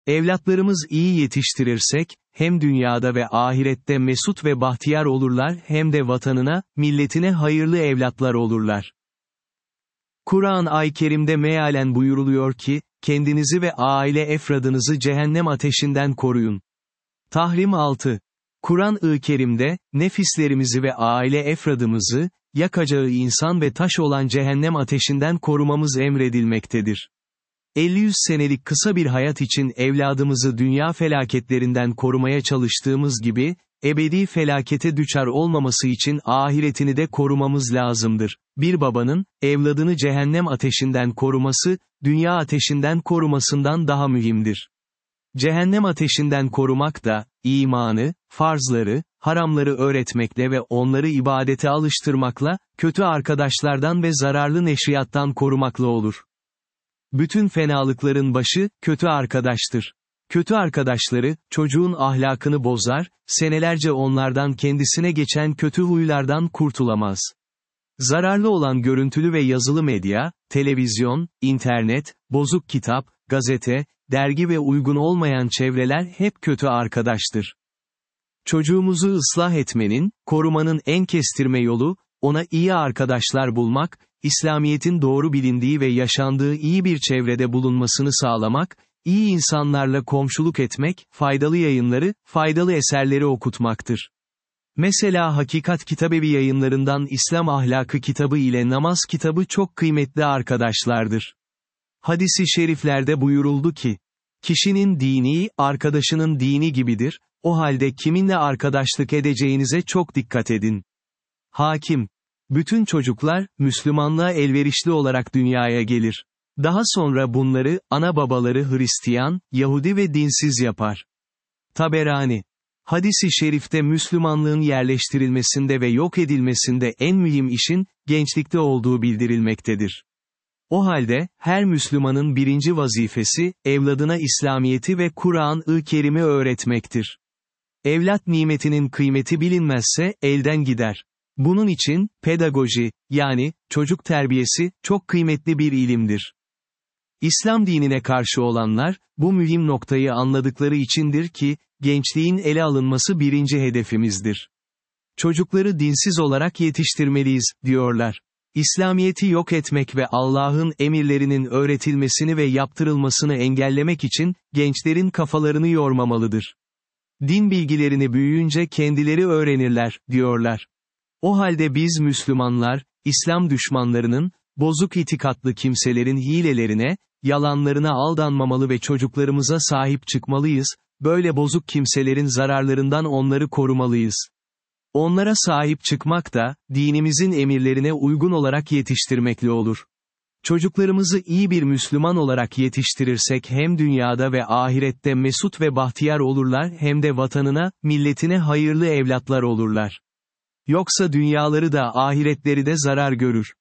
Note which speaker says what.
Speaker 1: Evlatlarımız iyi yetiştirirsek, hem dünyada ve ahirette mesut ve bahtiyar olurlar hem de vatanına, milletine hayırlı evlatlar olurlar. Kur'an-ı Kerim'de mealen buyuruluyor ki, kendinizi ve aile efradınızı cehennem ateşinden koruyun. Tahrim 6. Kur'an-ı Kerim'de, nefislerimizi ve aile efradımızı, yakacağı insan ve taş olan cehennem ateşinden korumamız emredilmektedir. 50-100 senelik kısa bir hayat için evladımızı dünya felaketlerinden korumaya çalıştığımız gibi, ebedi felakete düçar olmaması için ahiretini de korumamız lazımdır. Bir babanın, evladını cehennem ateşinden koruması, dünya ateşinden korumasından daha mühimdir. Cehennem ateşinden korumak da, imanı, farzları, haramları öğretmekle ve onları ibadete alıştırmakla, kötü arkadaşlardan ve zararlı neşriyattan korumakla olur. Bütün fenalıkların başı, kötü arkadaştır. Kötü arkadaşları, çocuğun ahlakını bozar, senelerce onlardan kendisine geçen kötü huylardan kurtulamaz. Zararlı olan görüntülü ve yazılı medya, televizyon, internet, bozuk kitap, gazete, dergi ve uygun olmayan çevreler hep kötü arkadaştır. Çocuğumuzu ıslah etmenin, korumanın en kestirme yolu, ona iyi arkadaşlar bulmak, İslamiyet'in doğru bilindiği ve yaşandığı iyi bir çevrede bulunmasını sağlamak, iyi insanlarla komşuluk etmek, faydalı yayınları, faydalı eserleri okutmaktır. Mesela Hakikat Kitabevi yayınlarından İslam Ahlakı kitabı ile Namaz kitabı çok kıymetli arkadaşlardır. Hadis-i şeriflerde buyuruldu ki, kişinin dini, arkadaşının dini gibidir, o halde kiminle arkadaşlık edeceğinize çok dikkat edin. Hakim, bütün çocuklar, Müslümanlığa elverişli olarak dünyaya gelir. Daha sonra bunları, ana babaları Hristiyan, Yahudi ve dinsiz yapar. Taberani, hadis-i şerifte Müslümanlığın yerleştirilmesinde ve yok edilmesinde en mühim işin, gençlikte olduğu bildirilmektedir. O halde, her Müslümanın birinci vazifesi, evladına İslamiyet'i ve Kur'an-ı Kerim'i öğretmektir. Evlat nimetinin kıymeti bilinmezse, elden gider. Bunun için, pedagoji, yani, çocuk terbiyesi, çok kıymetli bir ilimdir. İslam dinine karşı olanlar, bu mühim noktayı anladıkları içindir ki, gençliğin ele alınması birinci hedefimizdir. Çocukları dinsiz olarak yetiştirmeliyiz, diyorlar. İslamiyet'i yok etmek ve Allah'ın emirlerinin öğretilmesini ve yaptırılmasını engellemek için, gençlerin kafalarını yormamalıdır. Din bilgilerini büyüyünce kendileri öğrenirler, diyorlar. O halde biz Müslümanlar, İslam düşmanlarının, bozuk itikatlı kimselerin hilelerine, yalanlarına aldanmamalı ve çocuklarımıza sahip çıkmalıyız, böyle bozuk kimselerin zararlarından onları korumalıyız. Onlara sahip çıkmak da, dinimizin emirlerine uygun olarak yetiştirmekle olur. Çocuklarımızı iyi bir Müslüman olarak yetiştirirsek hem dünyada ve ahirette mesut ve bahtiyar olurlar hem de vatanına, milletine hayırlı evlatlar olurlar. Yoksa dünyaları da ahiretleri de zarar görür.